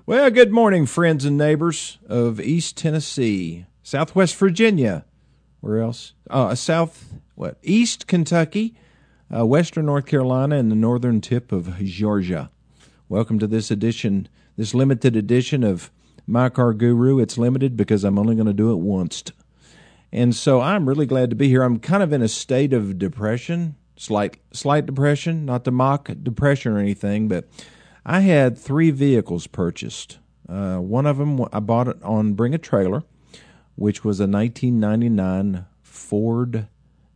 Well, good morning, friends and neighbors of East Tennessee, Southwest Virginia, where else? East Kentucky, Western North Carolina, and the northern tip of Georgia. Welcome to this limited edition of My Car Guru. It's limited because I'm only going to do it once. And so I'm really glad to be here. I'm kind of in a state of depression, slight depression, not to mock depression or anything, but I had 3 vehicles purchased. One of them, I bought it on Bring a Trailer, which was a 1999 Ford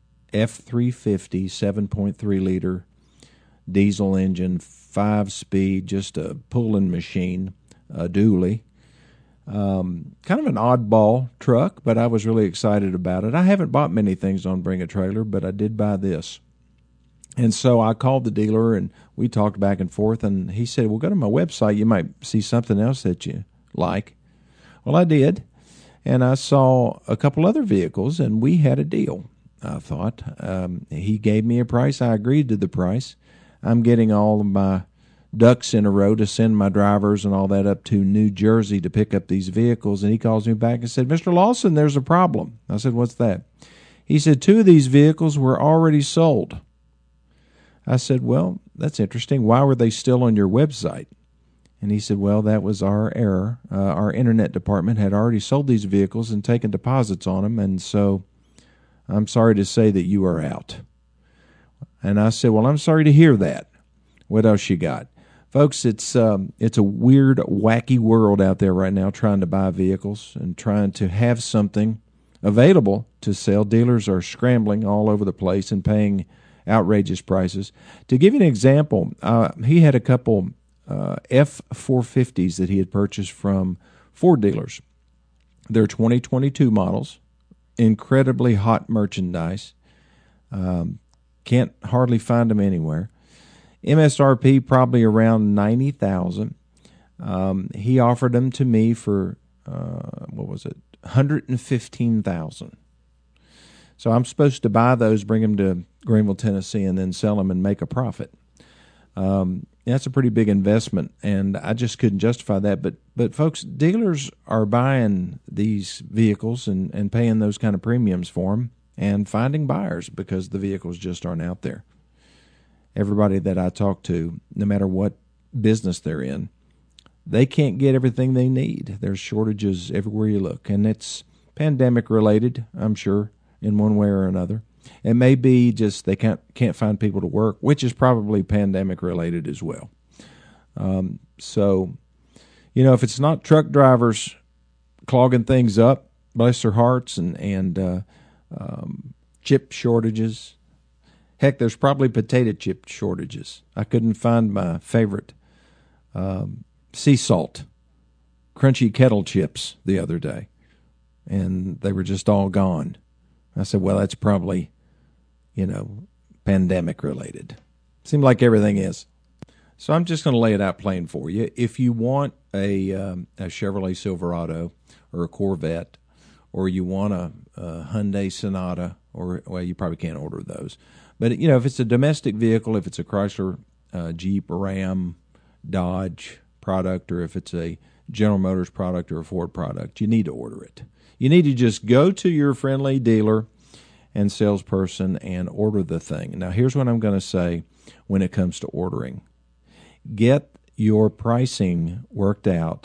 F-350 7.3-liter diesel engine, 5-speed, just a pulling machine, a dually. Kind of an oddball truck, but I was really excited about it. I haven't bought many things on Bring a Trailer, but I did buy this. And so I called the dealer, and we talked back and forth, and he said, well, go to my website. You might see something else that you like. Well, I did, and I saw a couple other vehicles, and we had a deal, I thought. He gave me a price. I agreed to the price. I'm getting all of my ducks in a row to send my drivers and all that up to New Jersey to pick up these vehicles, and he calls me back and said, Mr. Lawson, there's a problem. I said, what's that? He said, 2 of these vehicles were already sold. I said, well, that's interesting. Why were they still on your website? And he said, well, that was our error. Our internet department had already sold these vehicles and taken deposits on them, and so I'm sorry to say that you are out. And I said, well, I'm sorry to hear that. What else you got? Folks, it's a weird, wacky world out there right now trying to buy vehicles and trying to have something available to sell. Dealers are scrambling all over the place and paying outrageous prices. To give you an example, he had a couple F-450s that he had purchased from Ford dealers. They're 2022 models, incredibly hot merchandise. Can't hardly find them anywhere. MSRP probably around $90,000. He offered them to me for $115,000. So I'm supposed to buy those, bring them to Greenville, Tennessee, and then sell them and make a profit. That's a pretty big investment, and I just couldn't justify that. But folks, dealers are buying these vehicles and paying those kind of premiums for them and finding buyers because the vehicles just aren't out there. Everybody that I talk to, no matter what business they're in, they can't get everything they need. There's shortages everywhere you look, and it's pandemic-related, I'm sure, in one way or another. It may be just they can't find people to work, which is probably pandemic-related as well. So, if it's not truck drivers clogging things up, bless their hearts, and chip shortages. Heck, there's probably potato chip shortages. I couldn't find my favorite sea salt, crunchy kettle chips the other day, and they were just all gone. I said, well, that's probably, pandemic related. Seemed like everything is. So I'm just going to lay it out plain for you. If you want a Chevrolet Silverado or a Corvette, or you want a Hyundai Sonata, you probably can't order those. But, if it's a domestic vehicle, if it's a Chrysler, Jeep, Ram, Dodge product, or if it's a General Motors product or a Ford product, you need to order it. You need to just go to your friendly dealer and salesperson and order the thing. Now, here's what I'm going to say when it comes to ordering. Get your pricing worked out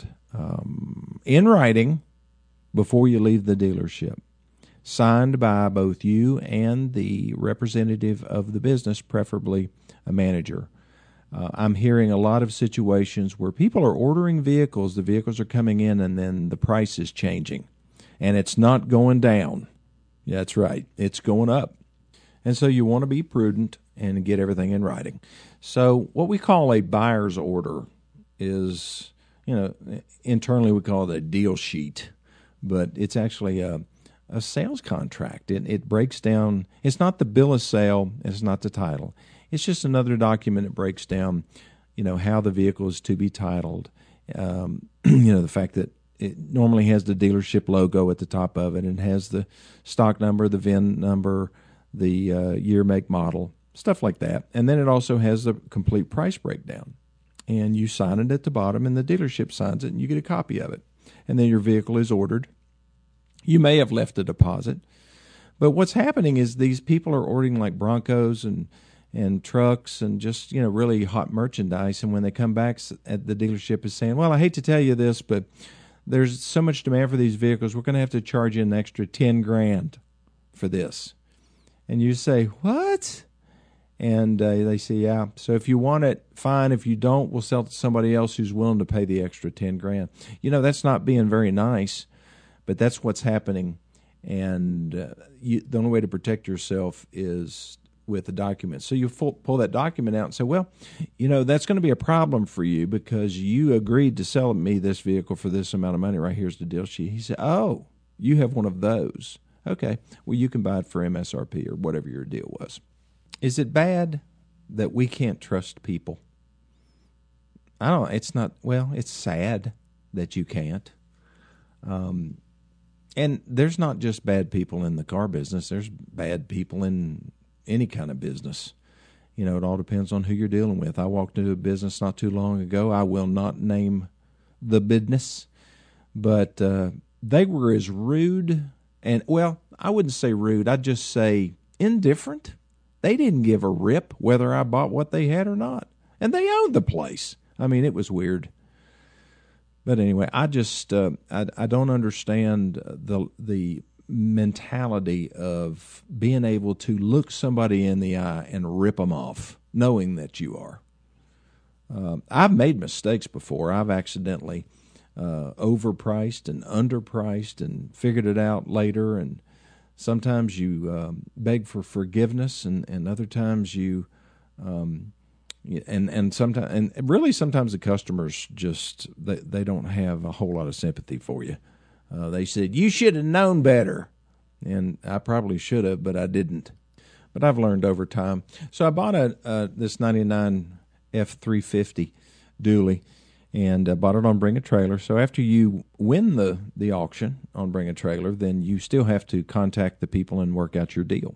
in writing before you leave the dealership, signed by both you and the representative of the business, preferably a manager. I'm hearing a lot of situations where people are ordering vehicles, the vehicles are coming in, and then the price is changing. And it's not going down. Yeah, that's right. It's going up. And so you want to be prudent and get everything in writing. So what we call a buyer's order is, internally we call it a deal sheet, but it's actually a sales contract. It breaks down. It's not the bill of sale. It's not the title. It's just another document that breaks down, how the vehicle is to be titled. The fact that it normally has the dealership logo at the top of it, and has the stock number, the VIN number, the year, make, model, stuff like that. And then it also has the complete price breakdown. and you sign it at the bottom, and the dealership signs it, and you get a copy of it. And then your vehicle is ordered. You may have left a deposit. But what's happening is these people are ordering like Broncos and trucks and just, really hot merchandise. And when they come back, at the dealership is saying, well, I hate to tell you this, but there's so much demand for these vehicles, we're going to have to charge you an extra $10,000 for this. And you say, what? And they say, yeah. So if you want it, fine. If you don't, we'll sell it to somebody else who's willing to pay the extra $10,000. That's not being very nice, but that's what's happening. And the only way to protect yourself is with the document. So you pull that document out and say, well, that's going to be a problem for you because you agreed to sell me this vehicle for this amount of money. Right here's the deal sheet. He said, oh, you have one of those. Okay, well, you can buy it for MSRP or whatever your deal was. Is it bad that we can't trust people? It's not, well, it's sad that you can't. And there's not just bad people in the car business. There's bad people in any kind of business. It all depends on who you're dealing with. I walked into a business not too long ago. I will not name the business, but they were as rude and, well, I wouldn't say rude. I'd just say indifferent. They didn't give a rip whether I bought what they had or not. And they owned the place. I mean, it was weird. But anyway, I just I don't understand the mentality of being able to look somebody in the eye and rip them off, knowing that you are. I've made mistakes before. I've accidentally overpriced and underpriced and figured it out later. And sometimes you beg for forgiveness, and other times you. And sometimes the customers just they don't have a whole lot of sympathy for you. They said you should have known better, and I probably should have, but I didn't. But I've learned over time. So I bought this '99 F350 dually, and bought it on Bring a Trailer. So after you win the auction on Bring a Trailer, then you still have to contact the people and work out your deal.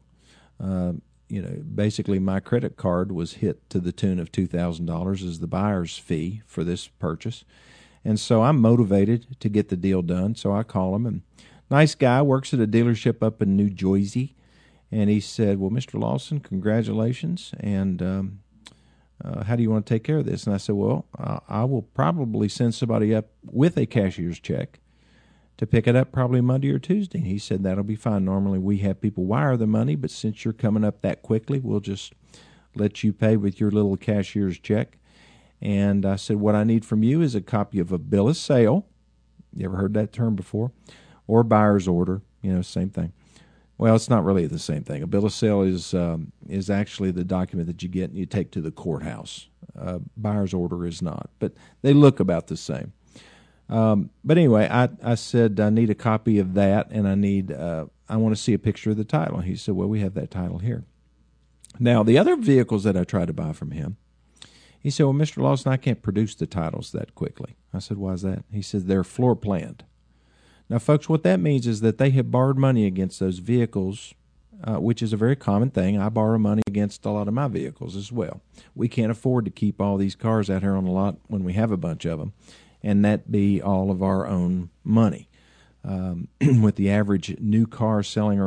Basically my credit card was hit to the tune of $2,000 as the buyer's fee for this purchase. And so I'm motivated to get the deal done. So I call him, and nice guy, works at a dealership up in New Jersey. And he said, well, Mr. Lawson, congratulations. And how do you want to take care of this? And I said, well, I will probably send somebody up with a cashier's check to pick it up probably Monday or Tuesday. He said, that'll be fine. Normally we have people wire the money, but since you're coming up that quickly, we'll just let you pay with your little cashier's check. And I said, what I need from you is a copy of a bill of sale. You ever heard that term before? Or buyer's order, same thing. Well, it's not really the same thing. A bill of sale is actually the document that you get and you take to the courthouse. Buyer's order is not, but they look about the same. But anyway, I said I need a copy of that, and I want to see a picture of the title. He said, well, we have that title here. Now, the other vehicles that I tried to buy from him, he said, well, Mr. Lawson, I can't produce the titles that quickly. I said, why is that? He said, they're floor planned. Now, folks, what that means is that they have borrowed money against those vehicles, which is a very common thing. I borrow money against a lot of my vehicles as well. We can't afford to keep all these cars out here on the lot when we have a bunch of them, and that be all of our own money. With the average new car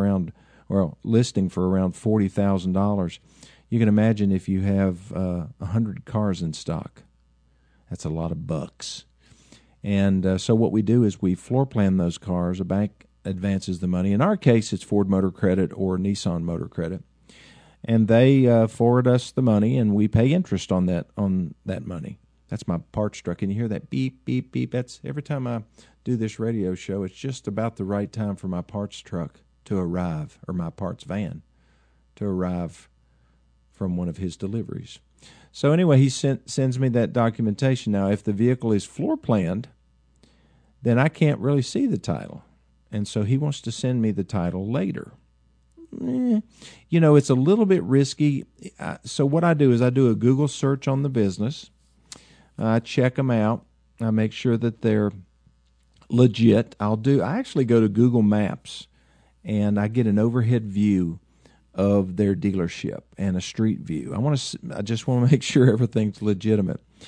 listing for around $40,000, you can imagine if you have 100 cars in stock. That's a lot of bucks. And so what we do is we floor plan those cars. A bank advances the money. In our case, it's Ford Motor Credit or Nissan Motor Credit. And they forward us the money, and we pay interest on that money. That's my parts truck. And you hear that beep, beep, beep. That's every time I do this radio show, it's just about the right time for my parts truck to arrive, or my parts van to arrive from one of his deliveries. So anyway, he sends me that documentation. Now, if the vehicle is floor planned, then I can't really see the title. And so he wants to send me the title later. It's a little bit risky. So what I do is I do a Google search on the business. I check them out. I make sure that they're legit. I actually go to Google Maps, and I get an overhead view of their dealership and a street view. I just want to make sure everything's legitimate.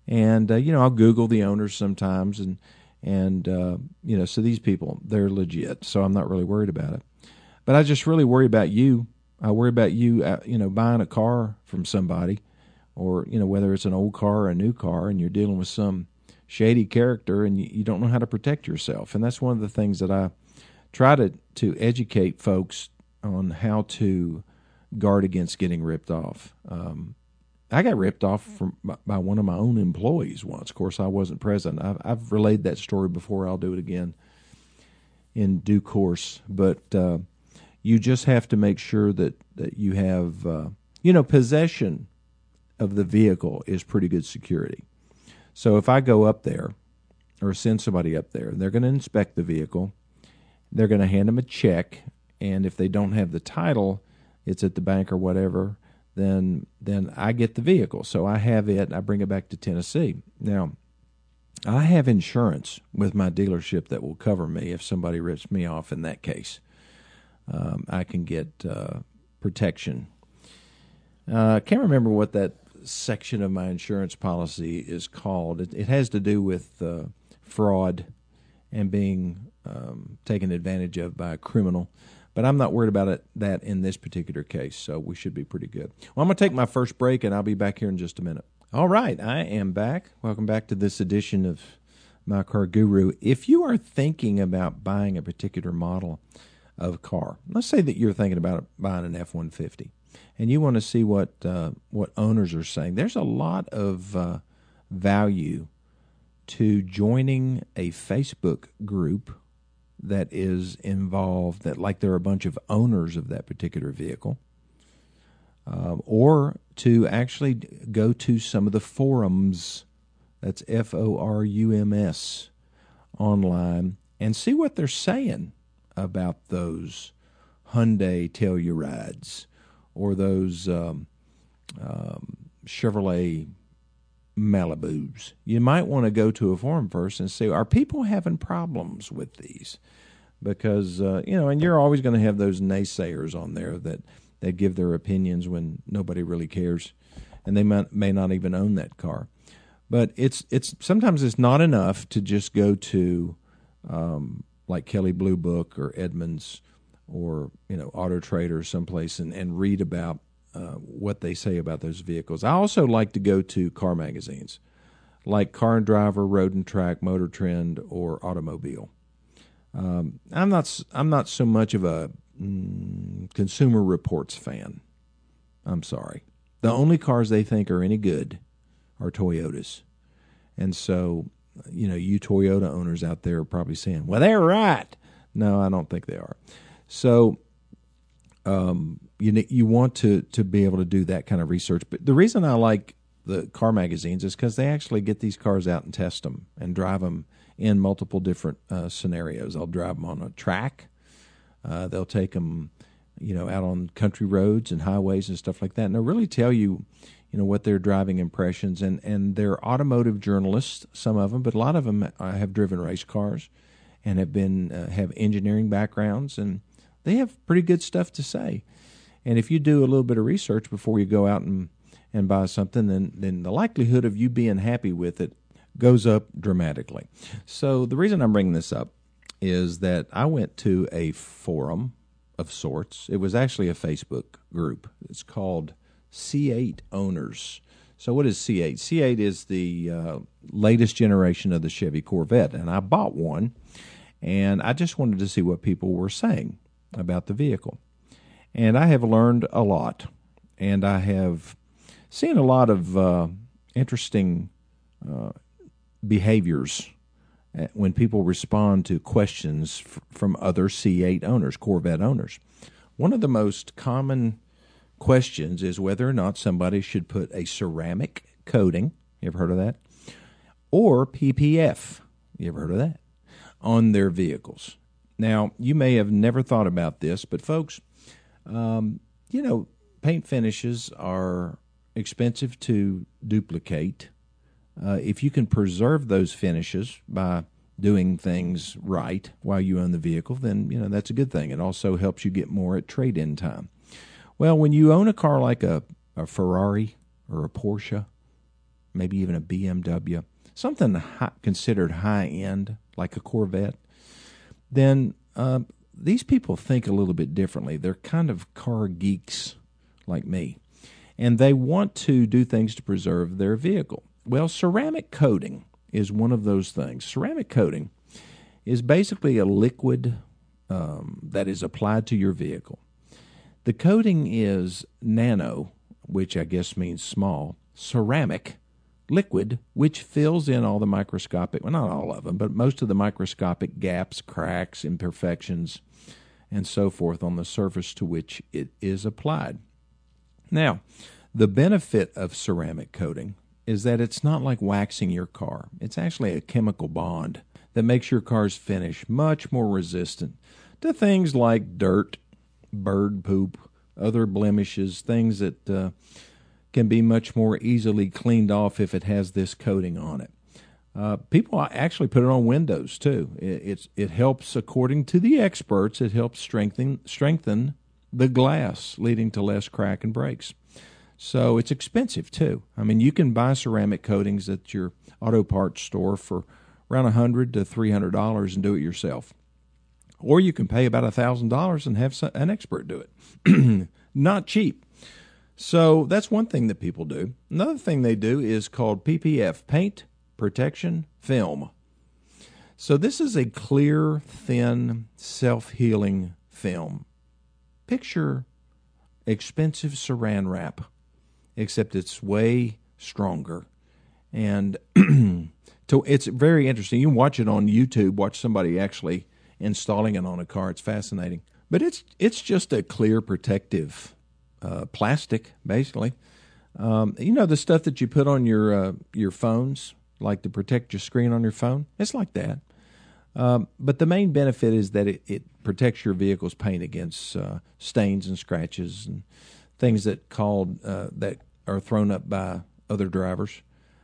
And I'll Google the owners sometimes, and so these people, they're legit. So I'm not really worried about it. But I just really worry about you. I worry about you, buying a car from somebody, or whether it's an old car or a new car, and you're dealing with some shady character, and you don't know how to protect yourself. And that's one of the things that I try to educate folks on, how to guard against getting ripped off. I got ripped off by one of my own employees once. Of course, I wasn't present. I've relayed that story before. I'll do it again in due course. But you just have to make sure that you have, possession of the vehicle is pretty good security. So if I go up there or send somebody up there, they're going to inspect the vehicle. They're going to hand them a check, and if they don't have the title, it's at the bank or whatever, then I get the vehicle. So I have it, and I bring it back to Tennessee. Now, I have insurance with my dealership that will cover me if somebody rips me off in that case. I can get protection. I can't remember what that section of my insurance policy is called. It has to do with fraud and being taken advantage of by a criminal. But I'm not worried about that in this particular case, so we should be pretty good. Well, I'm going to take my first break, and I'll be back here in just a minute. All right, I am back. Welcome back to this edition of My Car Guru. If you are thinking about buying a particular model of car, let's say that you're thinking about buying an F-150, and you want to see what owners are saying, there's a lot of value to joining a Facebook group that is involved, that like there are a bunch of owners of that particular vehicle, or to actually go to some of the forums, that's FORUMS, online, and see what they're saying about those Hyundai Tellurides or those Chevrolet Malibus. You might want to go to a forum first and say, are people having problems with these? Because, and you're always going to have those naysayers on there that give their opinions when nobody really cares, and they may not even own that car. But it's sometimes it's not enough to just go to like Kelley Blue Book or Edmunds or Auto Trader or someplace and read about what they say about those vehicles. I also like to go to car magazines like Car and Driver, Road and Track, Motor Trend, or Automobile. I'm not so much of a Consumer Reports fan. I'm sorry. The only cars they think are any good are Toyotas. And so, you Toyota owners out there are probably saying, well, they're right. No, I don't think they are. So you want to be able to do that kind of research. But the reason I like the car magazines is because they actually get these cars out and test them and drive them in multiple different scenarios. They'll drive them on a track. They'll take them, out on country roads and highways and stuff like that. And they'll really tell you, what their driving impressions. And they're automotive journalists, some of them, but a lot of them have driven race cars and have engineering backgrounds, and they have pretty good stuff to say. And if you do a little bit of research before you go out and buy something, then the likelihood of you being happy with it goes up dramatically. So the reason I'm bringing this up is that I went to a forum of sorts. It was actually a Facebook group. It's called C8 Owners. So what is C8? C8 is the latest generation of the Chevy Corvette, and I bought one, and I just wanted to see what people were saying about the vehicle. And I have learned a lot, and I have seen a lot of interesting behaviors when people respond to questions from other C8 owners, Corvette owners. One of the most common questions is whether or not somebody should put a ceramic coating, you ever heard of that, or PPF, you ever heard of that, on their vehicles. Now, you may have never thought about this, but folks, paint finishes are expensive to duplicate. If you can preserve those finishes by doing things right while you own the vehicle, then that's a good thing. It also helps you get more at trade-in time. Well, when you own a car like a Ferrari or a Porsche, maybe even a BMW, something considered high-end, like a Corvette, then these people think a little bit differently. They're kind of car geeks like me, and they want to do things to preserve their vehicle. Well, ceramic coating is one of those things. Ceramic coating is basically a liquid that is applied to your vehicle. The coating is nano, which I guess means small, ceramic liquid, which fills in all the microscopic, well, not all of them, but most of the microscopic gaps, cracks, imperfections, and so forth on the surface to which it is applied. Now, the benefit of ceramic coating is that it's not like waxing your car. It's actually a chemical bond that makes your car's finish much more resistant to things like dirt, bird poop, other blemishes, things that can be much more easily cleaned off if it has this coating on it. People actually put it on windows too. It helps, according to the experts, it helps strengthen the glass, leading to less crack and breaks. So it's expensive too. I mean, you can buy ceramic coatings at your auto parts store for around $100 to $300 and do it yourself. Or you can pay about $1,000 and have an expert do it. Not cheap. So that's one thing that people do. Another thing they do is called PPF, Paint Protection Film. So this is a clear, thin, self-healing film. Picture expensive saran wrap, except it's way stronger. And it's very interesting. You can watch it on YouTube, watch somebody actually installing it on a car. It's fascinating. But it's just a clear protective plastic, basically. You know the stuff that you put on your phones, like to protect your screen on your phone? It's like that. But the main benefit is that it protects your vehicle's paint against stains and scratches and things that are thrown up by other drivers.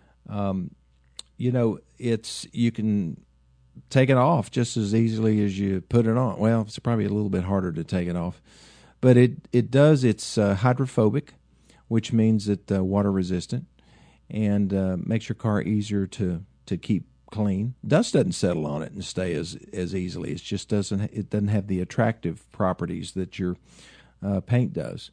You know, you can take it off just as easily as you put it on. Well, it's probably a little bit harder to take it off, but it's hydrophobic, which means that water resistant, and makes your car easier to keep clean. Dust doesn't settle on it and stay as easily. It just doesn't have the attractive properties that your paint does.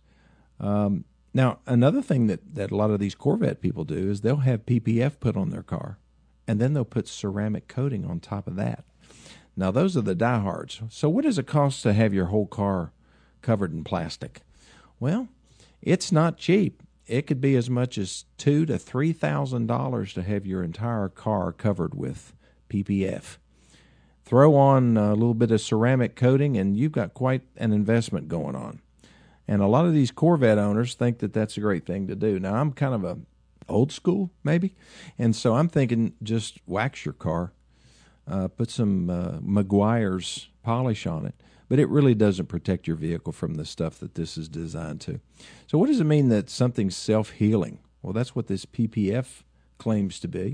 Now, another thing that a lot of these Corvette people do is they'll have PPF put on their car, and then they'll put ceramic coating on top of that. Now, those are the diehards. So what does it cost to have your whole car covered in plastic? Well, it's not cheap. It could be as much as $2,000 to $3,000 to have your entire car covered with PPF. Throw on a little bit of ceramic coating, and you've got quite an investment going on. And a lot of these Corvette owners think that that's a great thing to do. Now, I'm kind of a old school, maybe, and so I'm thinking just wax your car, put some Meguiar's polish on it, but it really doesn't protect your vehicle from the stuff that this is designed to. So what does it mean that something's self-healing? Well, that's what this PPF claims to be.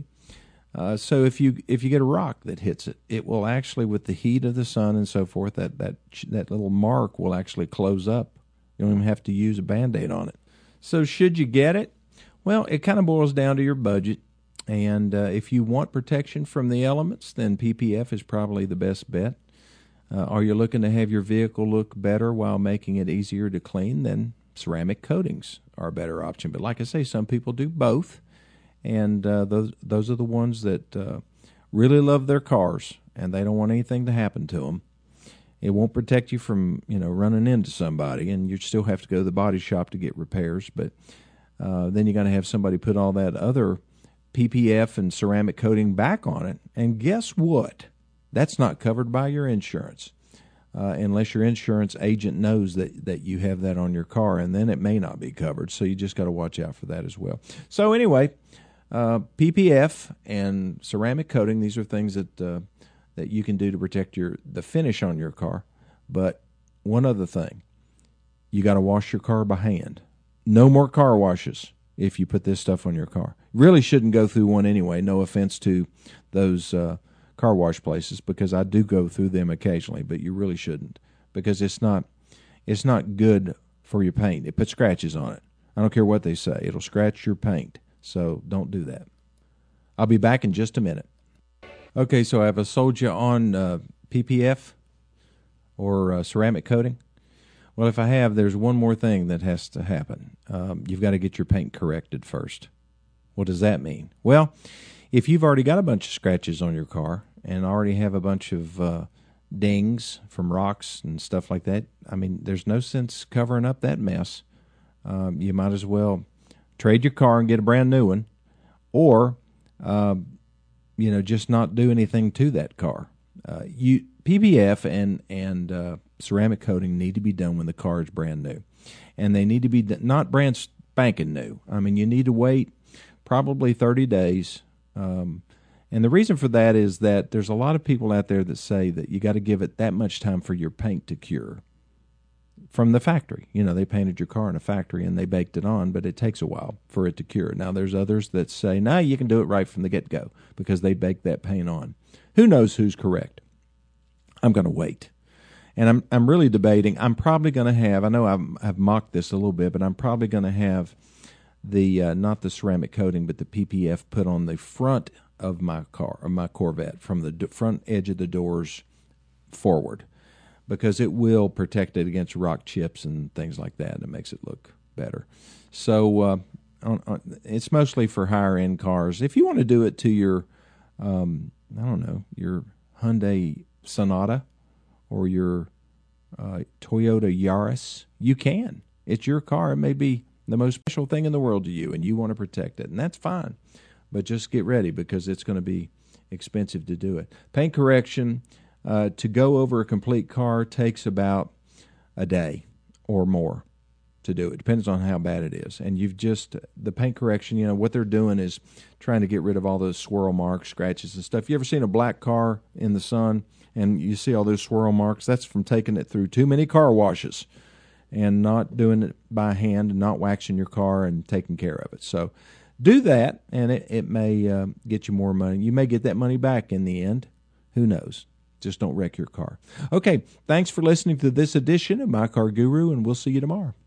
So if you get a rock that hits it, it will actually, with the heat of the sun and so forth, that little mark will actually close up. You don't even have to use a Band-Aid on it. So should you get it? Well, it kind of boils down to your budget. And if you want protection from the elements, then PPF is probably the best bet. Are you looking to have your vehicle look better while making it easier to clean? Then ceramic coatings are a better option. But like I say, some people do both. And those are the ones that really love their cars, and they don't want anything to happen to them. It won't protect you from, running into somebody, and you still have to go to the body shop to get repairs. But then you're going to have somebody put all that other PPF and ceramic coating back on it. And guess what? That's not covered by your insurance, unless your insurance agent knows that you have that on your car, and then it may not be covered. So you just got to watch out for that as well. So anyway, PPF and ceramic coating, these are things that you can do to protect the finish on your car. But one other thing, you got to wash your car by hand. No more car washes if you put this stuff on your car. Really shouldn't go through one anyway. No offense to those car wash places, because I do go through them occasionally, but you really shouldn't, because it's not good for your paint. It puts scratches on it. I don't care what they say. It'll scratch your paint. So don't do that. I'll be back in just a minute. Okay, so have I sold you on PPF or ceramic coating? Well, if I have, there's one more thing that has to happen. You've got to get your paint corrected first. What does that mean? Well, if you've already got a bunch of scratches on your car and already have a bunch of dings from rocks and stuff like that, I mean, there's no sense covering up that mess. You might as well trade your car and get a brand new one, or just not do anything to that car. PPF and ceramic coating need to be done when the car is brand new, and they need to be not brand spanking new. I mean, you need to wait probably 30 days. And the reason for that is that there's a lot of people out there that say that you got to give it that much time for your paint to cure from the factory. They painted your car in a factory and they baked it on, but it takes a while for it to cure. Now, there's others that say, no, you can do it right from the get-go because they baked that paint on. Who knows who's correct? I'm going to wait. And I'm really debating. I'm probably going to have, I know I've mocked this a little bit, but I'm probably going to have the not the ceramic coating, but the PPF put on the front of my car, or my Corvette, from the front edge of the doors forward, because it will protect it against rock chips and things like that. It makes it look better. So it's mostly for higher end cars. If you want to do it to your, your Hyundai Sonata or your Toyota Yaris, you can. It's your car. It may be the most special thing in the world to you, and you want to protect it, and that's fine. But just get ready, because it's going to be expensive to do it. Paint correction to go over a complete car takes about a day or more to do it. Depends on how bad it is. And the paint correction, what they're doing is trying to get rid of all those swirl marks, scratches and stuff. You ever seen a black car in the sun and you see all those swirl marks? That's from taking it through too many car washes and not doing it by hand and not waxing your car and taking care of it. So do that, and it may get you more money. You may get that money back in the end. Who knows? Just don't wreck your car. Okay, thanks for listening to this edition of My Car Guru, and we'll see you tomorrow.